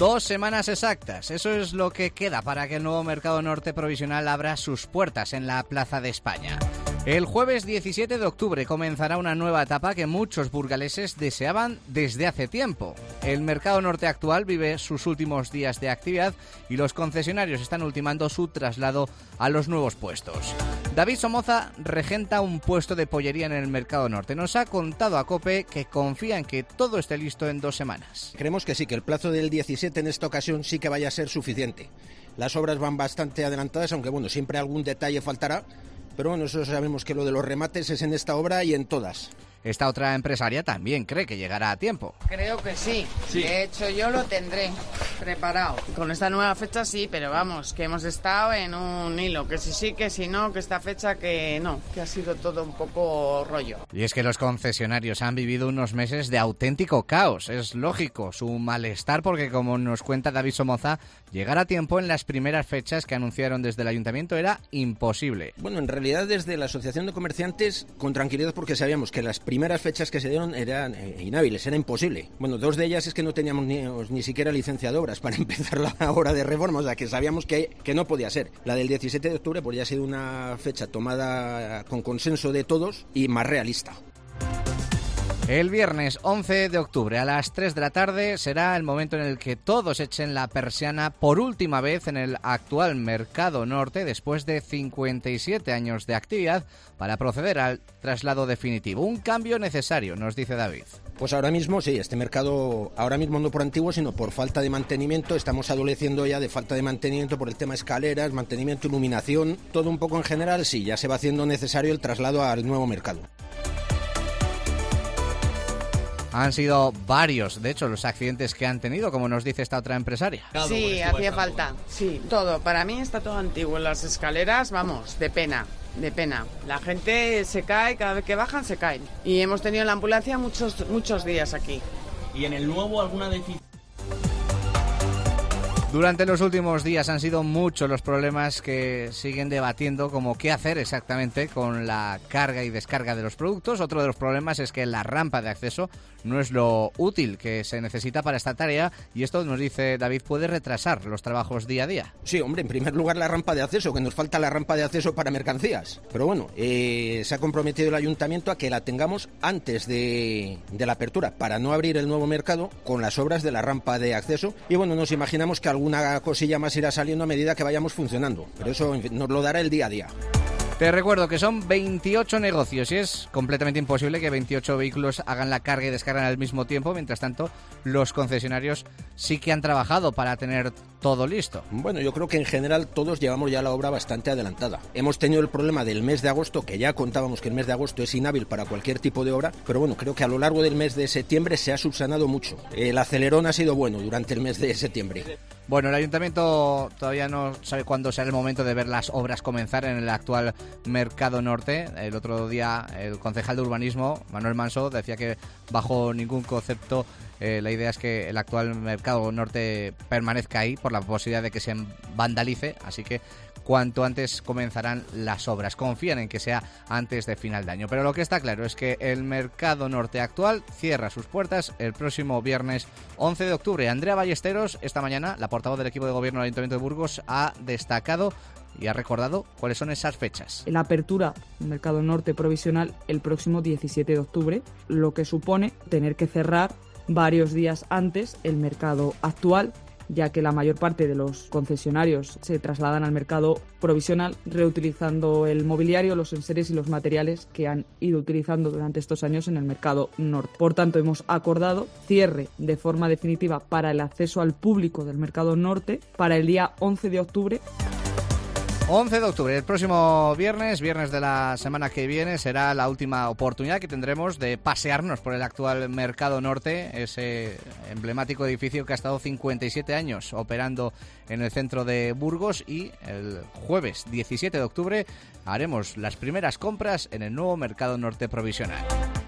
2 semanas exactas, eso es lo que queda para que el nuevo Mercado Norte provisional abra sus puertas en la Plaza de España. El jueves 17 de octubre comenzará una nueva etapa que muchos burgaleses deseaban desde hace tiempo. El Mercado Norte actual vive sus últimos días de actividad y los concesionarios están ultimando su traslado a los nuevos puestos. David Somoza regenta un puesto de pollería en el Mercado Norte. Nos ha contado a COPE que confía en que todo esté listo en 2 semanas. Creemos que sí, que el plazo del 17 en esta ocasión sí que vaya a ser suficiente. Las obras van bastante adelantadas, aunque bueno, siempre algún detalle faltará. Pero bueno, nosotros sabemos que lo de los remates es en esta obra y en todas. Esta otra empresaria también cree que llegará a tiempo. Creo que sí. De hecho, yo lo tendré preparado. Con esta nueva fecha sí, pero vamos, que hemos estado en un hilo. Que si sí, que si no, que esta fecha que no. Que ha sido todo un poco rollo. Y es que los concesionarios han vivido unos meses de auténtico caos. Es lógico su malestar porque, como nos cuenta David Somoza, llegar a tiempo en las primeras fechas que anunciaron desde el ayuntamiento era imposible. Bueno, en realidad desde la Asociación de Comerciantes, con tranquilidad, porque sabíamos que las primeras fechas que se dieron eran inhábiles, era imposible. Bueno, 2 de ellas es que no teníamos ni siquiera licencia de obras para empezar la obra de reforma, o sea que sabíamos que no podía ser. La del 17 de octubre pues ya ha sido una fecha tomada con consenso de todos y más realista. El viernes 11 de octubre a las 3 de la tarde será el momento en el que todos echen la persiana por última vez en el actual Mercado Norte después de 57 años de actividad para proceder al traslado definitivo. Un cambio necesario, nos dice David. Pues ahora mismo sí, este mercado, ahora mismo no por antiguo, sino por falta de mantenimiento. Estamos adoleciendo ya de falta de mantenimiento por el tema escaleras, mantenimiento, iluminación, todo un poco en general. Sí, ya se va haciendo necesario el traslado al nuevo mercado. Han sido varios, de hecho, los accidentes que han tenido, como nos dice esta otra empresaria. Sí, hacía falta. Sí, todo. Para mí está todo antiguo. Las escaleras, vamos, de pena. De pena. La gente se cae, cada vez que bajan se caen. Y hemos tenido la ambulancia muchos días aquí. ¿Y en el nuevo alguna deficiencia? Durante los últimos días han sido muchos los problemas que siguen debatiendo, como qué hacer exactamente con la carga y descarga de los productos. Otro de los problemas es que la rampa de acceso no es lo útil que se necesita para esta tarea y esto, nos dice David, puede retrasar los trabajos día a día. Sí, hombre, en primer lugar la rampa de acceso, que nos falta la rampa de acceso para mercancías. Pero bueno, se ha comprometido el ayuntamiento a que la tengamos antes de la apertura, para no abrir el nuevo mercado con las obras de la rampa de acceso. Y bueno, nos imaginamos que alguna cosilla más irá saliendo a medida que vayamos funcionando, pero eso nos lo dará el día a día. Te recuerdo que son 28 negocios y es completamente imposible que 28 vehículos hagan la carga y descarga al mismo tiempo. Mientras tanto, los concesionarios sí que han trabajado para tener todo listo. Bueno, yo creo que en general todos llevamos ya la obra bastante adelantada. Hemos tenido el problema del mes de agosto, que ya contábamos que el mes de agosto es inhábil para cualquier tipo de obra, pero bueno, creo que a lo largo del mes de septiembre se ha subsanado mucho. El acelerón ha sido bueno durante el mes de septiembre. Bueno, el ayuntamiento todavía no sabe cuándo será el momento de ver las obras comenzar en el actual Mercado Norte. El otro día el concejal de urbanismo, Manuel Manso, decía que bajo ningún concepto la idea es que el actual Mercado Norte permanezca ahí por la posibilidad de que se vandalice, así que cuanto antes comenzarán las obras. Confían en que sea antes de final de año. Pero lo que está claro es que el Mercado Norte actual cierra sus puertas el próximo viernes 11 de octubre. Andrea Ballesteros, esta mañana, la portavoz del equipo de gobierno del Ayuntamiento de Burgos, ha destacado y ha recordado cuáles son esas fechas. La apertura del Mercado Norte provisional el próximo 17 de octubre, lo que supone tener que cerrar varios días antes el mercado actual, ya que la mayor parte de los concesionarios se trasladan al mercado provisional reutilizando el mobiliario, los enseres y los materiales que han ido utilizando durante estos años en el Mercado Norte. Por tanto, hemos acordado cierre de forma definitiva para el acceso al público del Mercado Norte para el día 11 de octubre. 11 de octubre, el próximo viernes de la semana que viene, será la última oportunidad que tendremos de pasearnos por el actual Mercado Norte, ese emblemático edificio que ha estado 57 años operando en el centro de Burgos, y el jueves 17 de octubre haremos las primeras compras en el nuevo Mercado Norte provisional.